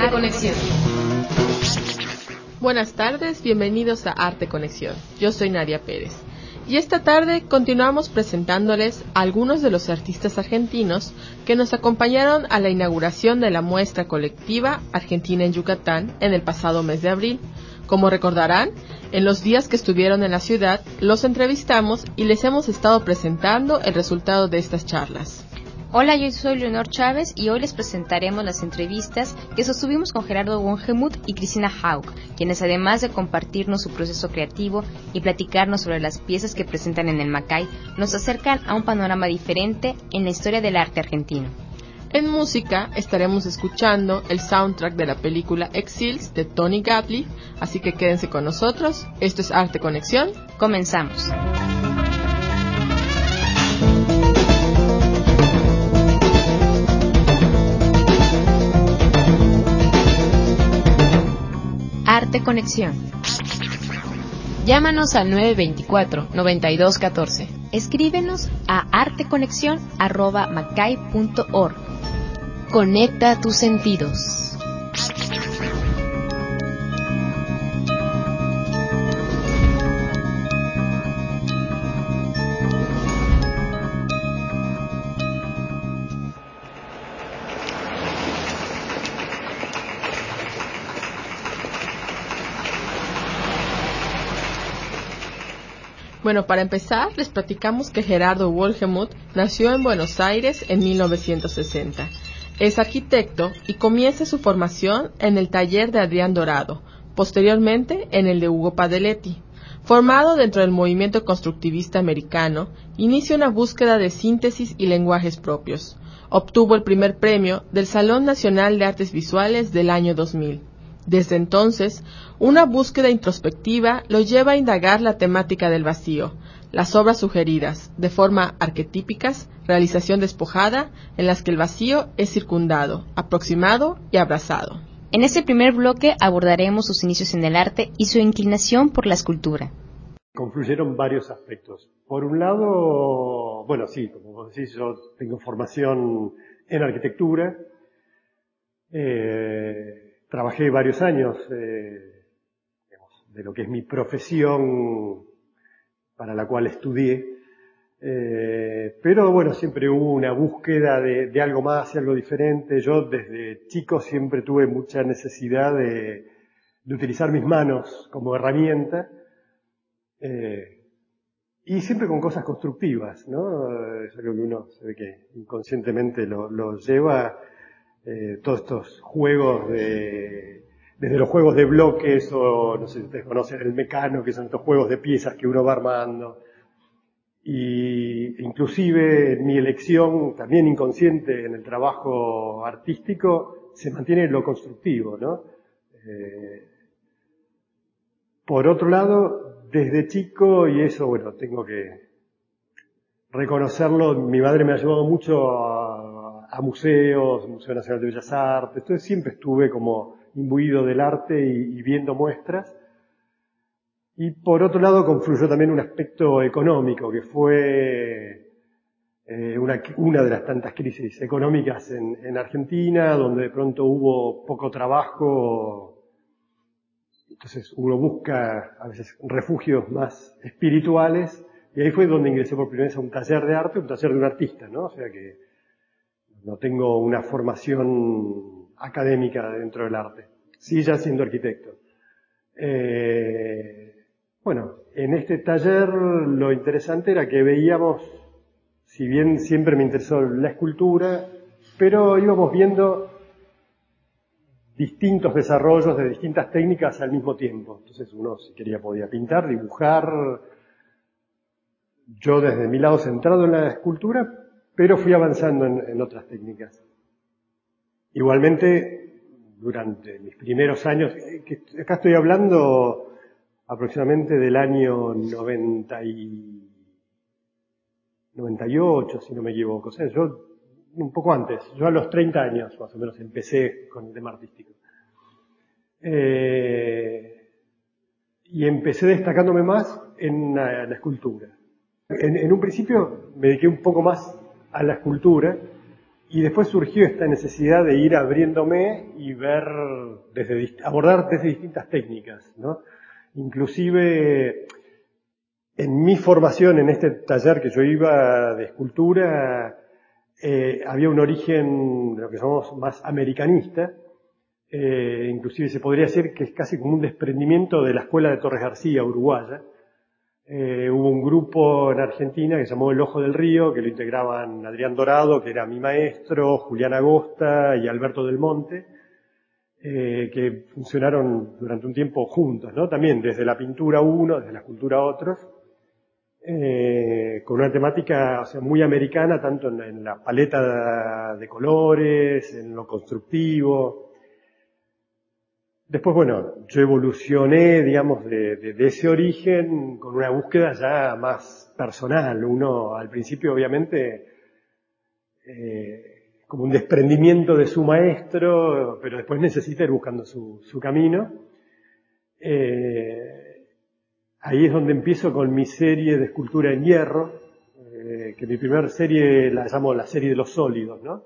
Arte Conexión. Buenas tardes, bienvenidos a Arte Conexión. Yo soy Nadia Pérez. Y esta tarde continuamos presentándoles a algunos de los artistas argentinos que nos acompañaron a la inauguración de la muestra colectiva Argentina en Yucatán en el pasado mes de abril. Como recordarán, en los días que estuvieron en la ciudad, los entrevistamos y les hemos estado presentando el resultado de estas charlas. Hola, yo soy Leonor Chávez y hoy les presentaremos las entrevistas que sostuvimos con Gerardo Wohlgemuth y Cristina Haug, quienes además de compartirnos su proceso creativo y platicarnos sobre las piezas que presentan en el Macay, nos acercan a un panorama diferente en la historia del arte argentino. En música estaremos escuchando el soundtrack de la película Exiles de Tony Gatlif, así que quédense con nosotros. Esto es Arte Conexión. Comenzamos. Arte Conexión. Llámanos al 924-9214. Escríbenos a arteconexion@macay.org. Conecta tus sentidos. Bueno, para empezar, les platicamos que Gerardo Wohlgemuth nació en Buenos Aires en 1960. Es arquitecto y comienza su formación en el taller de Adrián Dorado, posteriormente en el de Hugo Padelletti. Formado dentro del movimiento constructivista americano, inicia una búsqueda de síntesis y lenguajes propios. Obtuvo el primer premio del Salón Nacional de Artes Visuales del año 2000. Desde entonces, una búsqueda introspectiva lo lleva a indagar la temática del vacío, las obras sugeridas, de forma arquetípicas, realización despojada, en las que el vacío es circundado, aproximado y abrazado. En este primer bloque abordaremos sus inicios en el arte y su inclinación por la escultura. Confluyeron varios aspectos. Por un lado, bueno, sí, como vos decís, yo tengo formación en arquitectura. Trabajé varios años de lo que es mi profesión para la cual estudié, pero bueno, siempre hubo una búsqueda de algo más y algo diferente. Yo desde chico siempre tuve mucha necesidad de utilizar mis manos como herramienta, y siempre con cosas constructivas, ¿no? Es algo que uno se ve que inconscientemente lo lleva. Todos estos juegos desde los juegos de bloques o no sé si ustedes conocen el Mecano, que son estos juegos de piezas que uno va armando, y inclusive mi elección también inconsciente en el trabajo artístico se mantiene en lo constructivo, ¿no? Por otro lado, desde chico, y eso bueno, tengo que reconocerlo, mi madre me ha llevado mucho a museos, Museo Nacional de Bellas Artes, entonces siempre estuve como imbuido del arte y viendo muestras. Y por otro lado confluyó también un aspecto económico, que fue una de las tantas crisis económicas en Argentina, donde de pronto hubo poco trabajo, entonces uno busca a veces refugios más espirituales, y ahí fue donde ingresé por primera vez a un taller de arte, un taller de un artista, ¿no? O sea que no tengo una formación académica dentro del arte, sí ya siendo arquitecto. Bueno, en este taller lo interesante era que veíamos, si bien siempre me interesó la escultura, pero íbamos viendo distintos desarrollos de distintas técnicas al mismo tiempo. Entonces uno, si quería, podía pintar, dibujar. Yo desde mi lado centrado en la escultura, pero fui avanzando en otras técnicas. Igualmente, durante mis primeros años, que acá estoy hablando aproximadamente del año 98, si no me equivoco. O sea, yo un poco antes, yo a los 30 años más o menos empecé con el tema artístico. Y empecé destacándome más en la escultura. En un principio me dediqué un poco más a la escultura, Y después surgió esta necesidad de ir abriéndome y abordar desde distintas técnicas, ¿no? Inclusive en mi formación, en este taller que yo iba de escultura, había un origen, lo que llamamos más americanista, inclusive se podría decir que es casi como un desprendimiento de la escuela de Torres García, uruguaya. Hubo un grupo en Argentina que se llamó El Ojo del Río, que lo integraban Adrián Dorado, que era mi maestro, Julián Agosta y Alberto Del Monte, que funcionaron durante un tiempo juntos, ¿no? También desde la pintura unos, desde la escultura otros, con una temática, o sea, muy americana, tanto en la paleta de colores, en lo constructivo. Después, bueno, yo evolucioné, digamos, de ese origen con una búsqueda ya más personal. Uno, al principio, obviamente, como un desprendimiento de su maestro, pero después necesita ir buscando su camino. Ahí es donde empiezo con mi serie de escultura en hierro, que mi primera serie la llamo la serie de los sólidos, ¿no?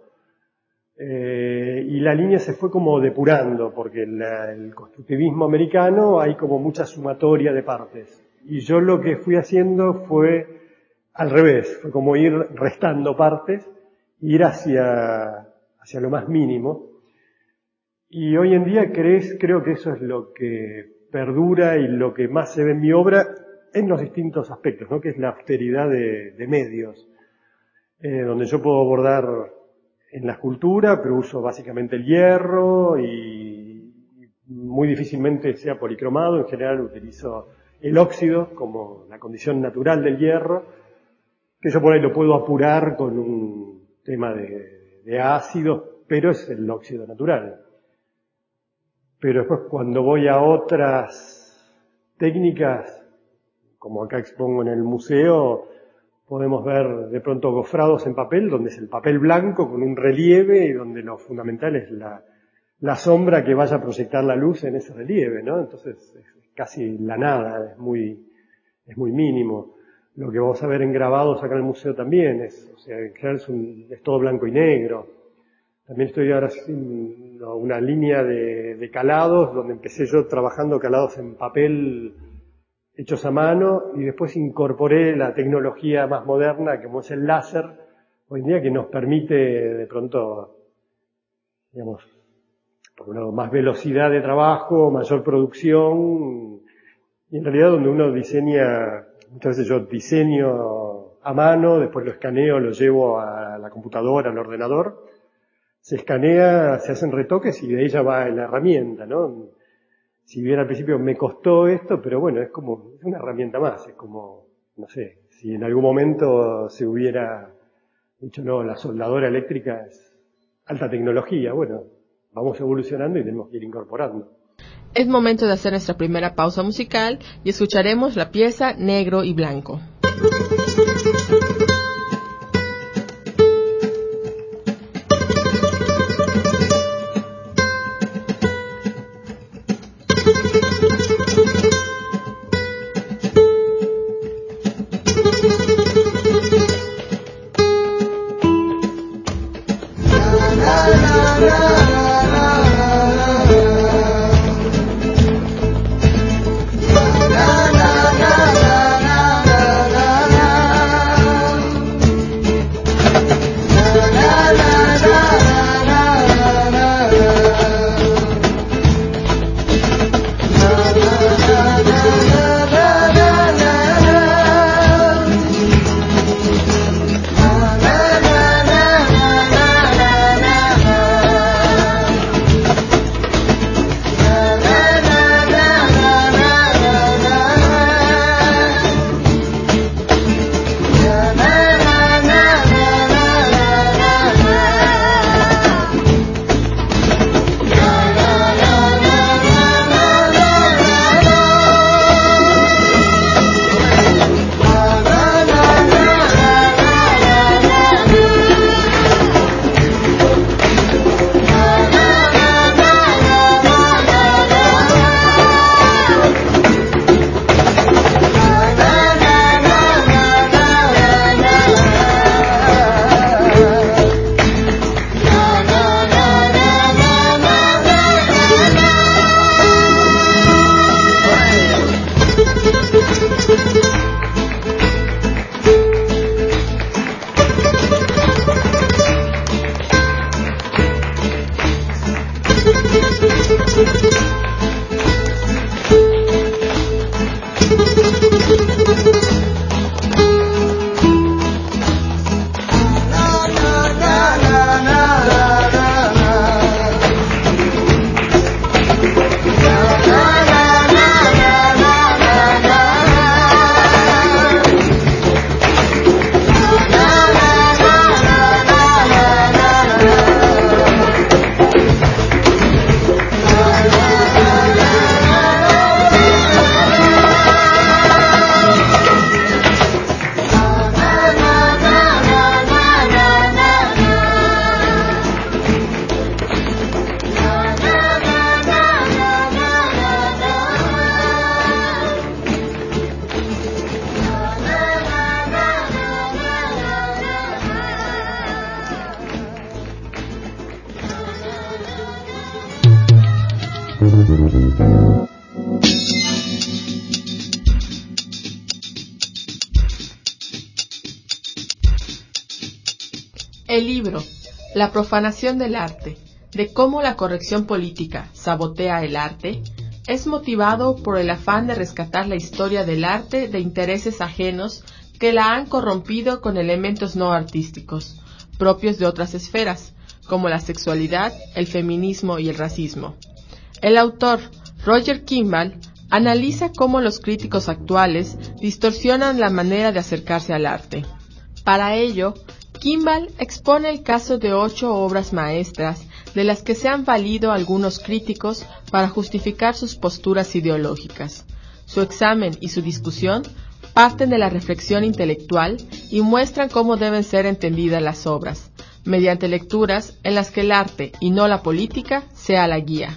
Y la línea se fue como depurando, porque el constructivismo americano hay como mucha sumatoria de partes. Y yo lo que fui haciendo fue al revés, fue como ir restando partes, ir hacia lo más mínimo. Y hoy en día creo que eso es lo que perdura y lo que más se ve en mi obra en los distintos aspectos, ¿no? Que es la austeridad de medios, donde yo puedo abordar en la escultura, pero uso básicamente el hierro y muy difícilmente sea policromado. En general utilizo el óxido como la condición natural del hierro, que yo por ahí lo puedo apurar con un tema de ácido, pero es el óxido natural. Pero después cuando voy a otras técnicas, como acá expongo en el museo, podemos ver de pronto gofrados en papel, donde es el papel blanco con un relieve y donde lo fundamental es la sombra que vaya a proyectar la luz en ese relieve, ¿no? Entonces es casi la nada, es muy mínimo. Lo que vamos a ver en grabados acá en el museo también o sea, en general es todo blanco y negro. También estoy ahora haciendo una línea de calados, donde empecé yo trabajando calados en papel hechos a mano, y después incorporé la tecnología más moderna, como es el láser, hoy en día, que nos permite de pronto, digamos, por un lado, más velocidad de trabajo, mayor producción, y en realidad donde uno diseña, muchas veces yo diseño a mano, después lo escaneo, lo llevo a la computadora, al ordenador, se escanea, se hacen retoques y de ahí ya va la herramienta, ¿no? Si bien al principio me costó esto, pero bueno, es una herramienta más, es como, no sé, si en algún momento se hubiera dicho, no, la soldadora eléctrica es alta tecnología, bueno, vamos evolucionando y tenemos que ir incorporando. Es momento de hacer nuestra primera pausa musical y escucharemos la pieza Negro y Blanco. El libro La profanación del arte, de cómo la corrección política sabotea el arte, es motivado por el afán de rescatar la historia del arte de intereses ajenos que la han corrompido con elementos no artísticos, propios de otras esferas, como la sexualidad, el feminismo y el racismo. El autor, Roger Kimball, analiza cómo los críticos actuales distorsionan la manera de acercarse al arte. Para ello, Kimball expone el caso de 8 obras maestras de las que se han valido algunos críticos para justificar sus posturas ideológicas. Su examen y su discusión parten de la reflexión intelectual y muestran cómo deben ser entendidas las obras, mediante lecturas en las que el arte y no la política sea la guía.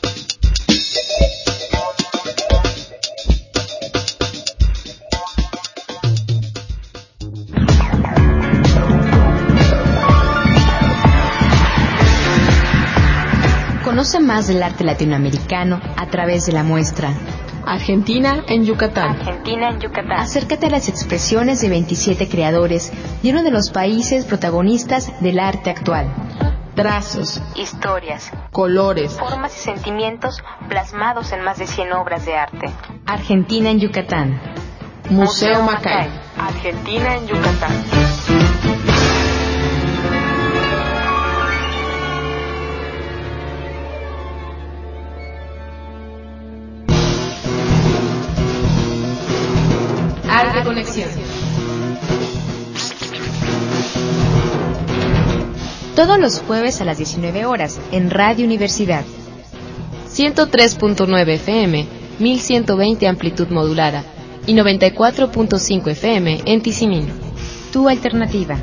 Conoce más del arte latinoamericano a través de la muestra Argentina en Yucatán. Argentina en Yucatán. Acércate a las expresiones de 27 creadores y uno de los países protagonistas del arte actual. Trazos, historias, colores, formas y sentimientos plasmados en más de 100 obras de arte. Argentina en Yucatán. Museo Macay. Argentina en Yucatán. Arte Conexión. Todos los jueves a las 19 horas en Radio Universidad. 103.9 FM, 1120 amplitud modulada y 94.5 FM en Tizimín. Tu alternativa.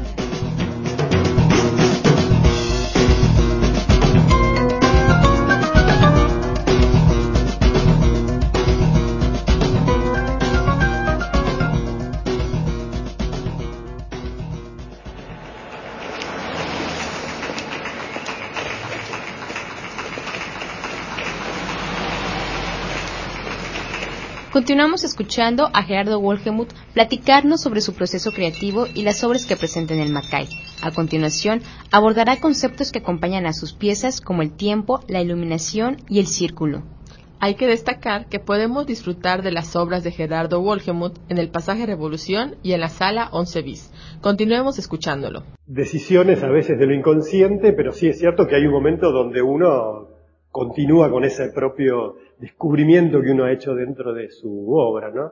Continuamos escuchando a Gerardo Wohlgemuth platicarnos sobre su proceso creativo y las obras que presenta en el Macay. A continuación, abordará conceptos que acompañan a sus piezas como el tiempo, la iluminación y el círculo. Hay que destacar que podemos disfrutar de las obras de Gerardo Wohlgemuth en el Pasaje Revolución y en la Sala 11 bis. Continuemos escuchándolo. Decisiones a veces de lo inconsciente, pero sí es cierto que hay un momento donde uno continúa con ese propio descubrimiento que uno ha hecho dentro de su obra, ¿no?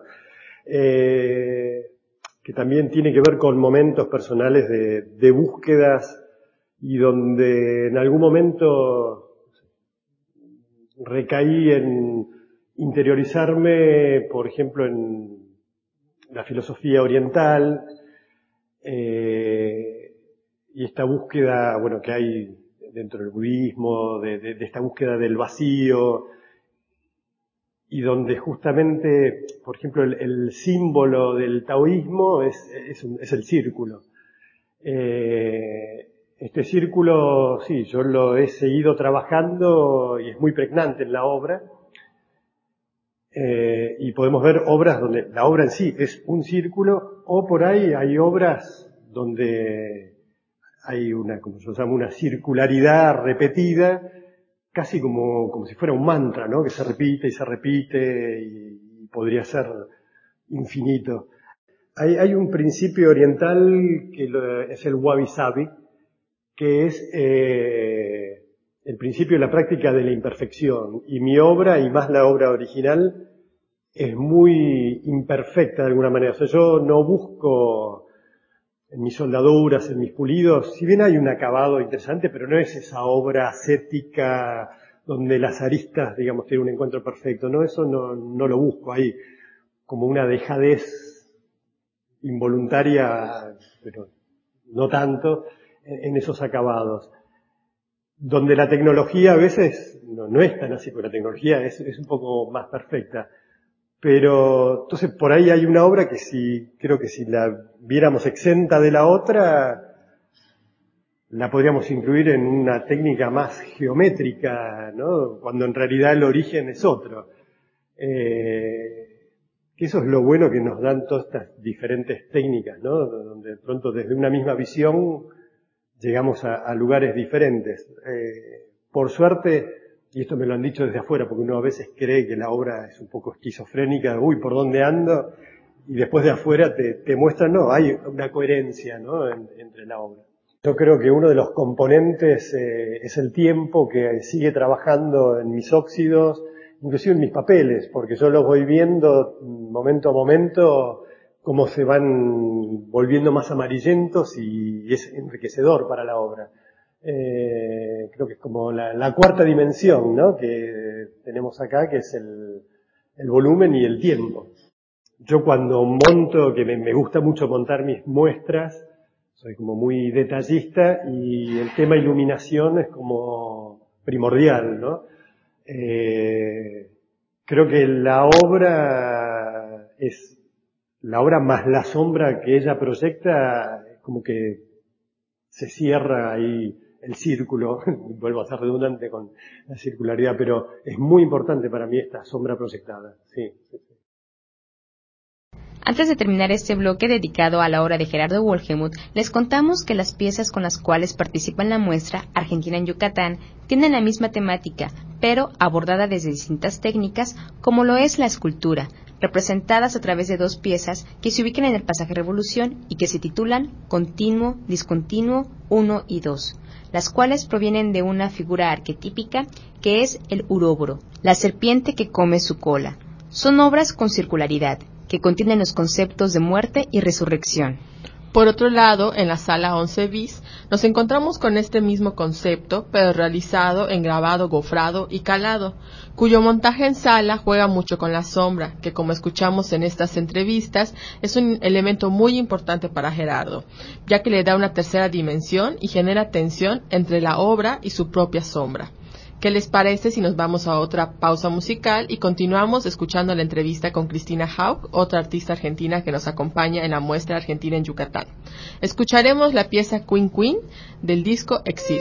Que también tiene que ver con momentos personales de búsquedas y donde en algún momento recaí en interiorizarme, por ejemplo, en la filosofía oriental, y esta búsqueda, bueno, que hay dentro del budismo, de esta búsqueda del vacío, y donde justamente, por ejemplo, el símbolo del taoísmo es el círculo. Este círculo, sí, yo lo he seguido trabajando y es muy pregnante en la obra, y podemos ver obras donde la obra en sí es un círculo, o por ahí hay obras donde hay una, como yo llamo, una circularidad repetida, casi como si fuera un mantra, ¿no? Que se repite y se repite y podría ser infinito. Hay un principio oriental que es el wabi-sabi, que es el principio de la práctica de la imperfección. Y mi obra, y más la obra original, es muy imperfecta de alguna manera. O sea, yo no busco en mis soldaduras, en mis pulidos, si bien hay un acabado interesante, pero no es esa obra ascética donde las aristas, digamos, tienen un encuentro perfecto. No, eso no lo busco. Hay como una dejadez involuntaria, pero no tanto, en esos acabados. Donde la tecnología a veces no es tan así, porque la tecnología es un poco más perfecta. Pero entonces por ahí hay una obra que creo que si la viéramos exenta de la otra, la podríamos incluir en una técnica más geométrica, ¿no? Cuando en realidad el origen es otro. Que eso es lo bueno que nos dan todas estas diferentes técnicas, ¿no? Donde de pronto desde una misma visión llegamos a lugares diferentes. Por suerte, y esto me lo han dicho desde afuera, porque uno a veces cree que la obra es un poco esquizofrénica, uy, ¿por dónde ando? Y después de afuera te muestran, no, hay una coherencia, ¿no? Entre la obra. Yo creo que uno de los componentes es el tiempo que sigue trabajando en mis óxidos, inclusive en mis papeles, porque yo los voy viendo momento a momento cómo se van volviendo más amarillentos y es enriquecedor para la obra. Creo que es como la cuarta dimensión, ¿no? Que tenemos acá, que es el volumen y el tiempo. Yo cuando monto, que me gusta mucho montar mis muestras, soy como muy detallista y el tema iluminación es como primordial, ¿no? Creo que la obra es la obra más la sombra que ella proyecta, como que se cierra ahí el círculo. Vuelvo a ser redundante con la circularidad, pero es muy importante para mí esta sombra proyectada. Sí, sí, sí. Antes de terminar este bloque dedicado a la obra de Gerardo Wohlgemuth, les contamos que las piezas con las cuales participa en la muestra Argentina en Yucatán tienen la misma temática, pero abordada desde distintas técnicas, como lo es la escultura, representadas a través de dos piezas que se ubican en el pasaje Revolución y que se titulan Continuo, Discontinuo, 1 y 2, las cuales provienen de una figura arquetípica que es el uróboro, la serpiente que come su cola. Son obras con circularidad, que contienen los conceptos de muerte y resurrección. Por otro lado, en la sala 11 bis, nos encontramos con este mismo concepto, pero realizado en grabado gofrado y calado, cuyo montaje en sala juega mucho con la sombra, que como escuchamos en estas entrevistas, es un elemento muy importante para Gerardo, ya que le da una tercera dimensión y genera tensión entre la obra y su propia sombra. ¿Qué les parece si nos vamos a otra pausa musical y continuamos escuchando la entrevista con Cristina Hauck, otra artista argentina que nos acompaña en la muestra Argentina en Yucatán? Escucharemos la pieza Queen Queen del disco Exils.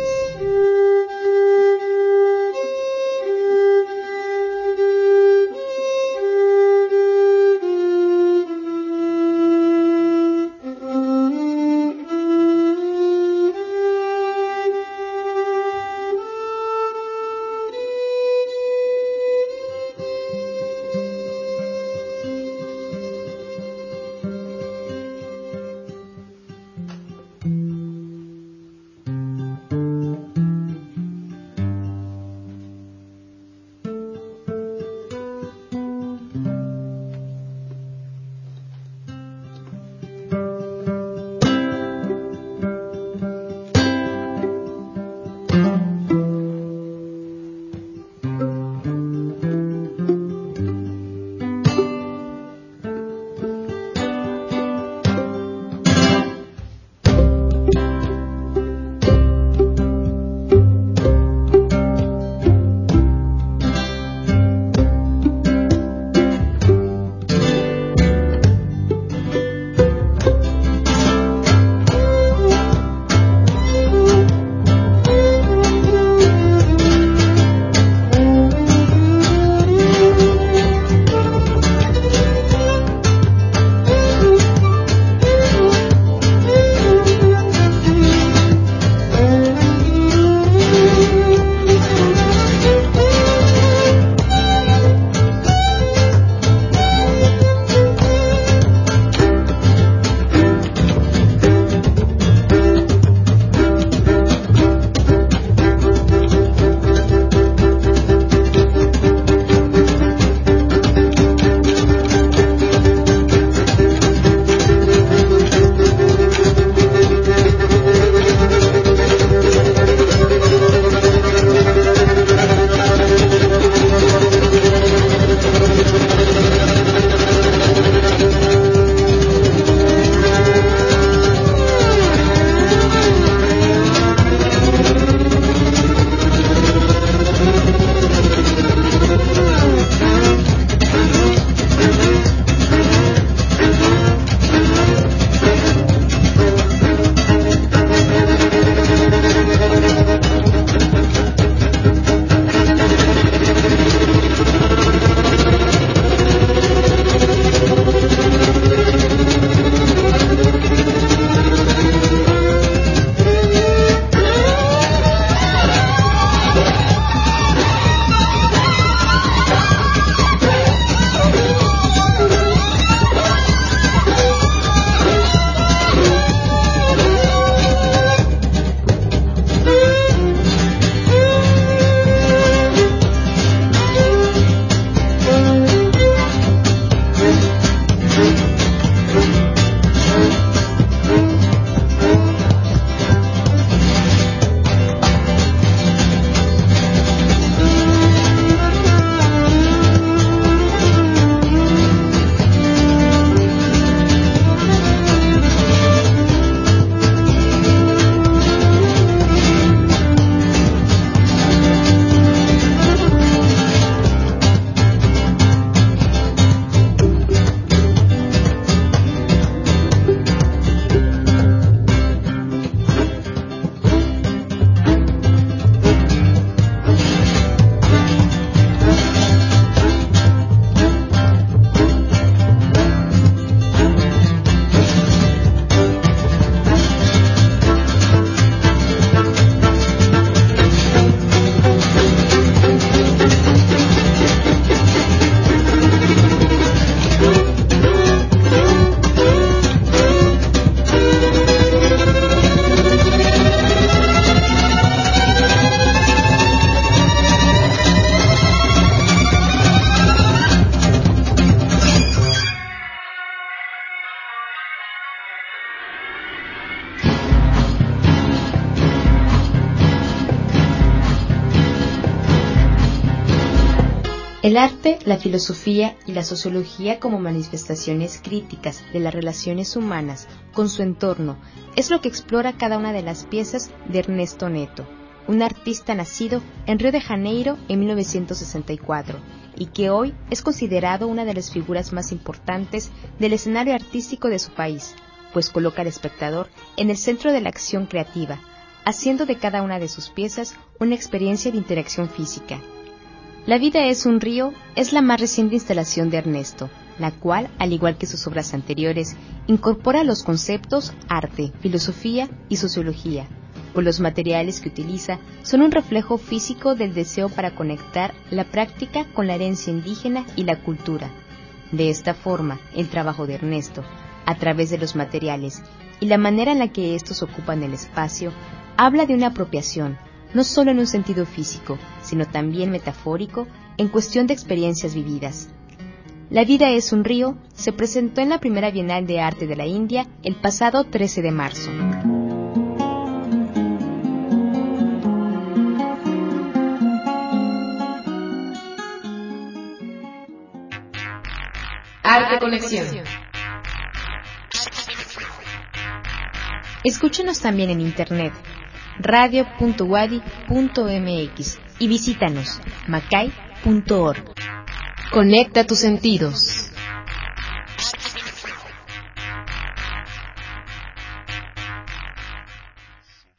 El arte, la filosofía y la sociología como manifestaciones críticas de las relaciones humanas con su entorno es lo que explora cada una de las piezas de Ernesto Neto, un artista nacido en Río de Janeiro en 1964 y que hoy es considerado una de las figuras más importantes del escenario artístico de su país, pues coloca al espectador en el centro de la acción creativa, haciendo de cada una de sus piezas una experiencia de interacción física. La vida es un río es la más reciente instalación de Ernesto, la cual, al igual que sus obras anteriores, incorpora los conceptos arte, filosofía y sociología, pues los materiales que utiliza son un reflejo físico del deseo para conectar la práctica con la herencia indígena y la cultura. De esta forma, el trabajo de Ernesto, a través de los materiales y la manera en la que estos ocupan el espacio, habla de una apropiación, no solo en un sentido físico, sino también metafórico, en cuestión de experiencias vividas. La vida es un río se presentó en la primera Bienal de Arte de la India el pasado 13 de marzo. Arte Conexión. Escúchanos también en internet radio.wadi.mx y visítanos macay.org. Conecta tus sentidos.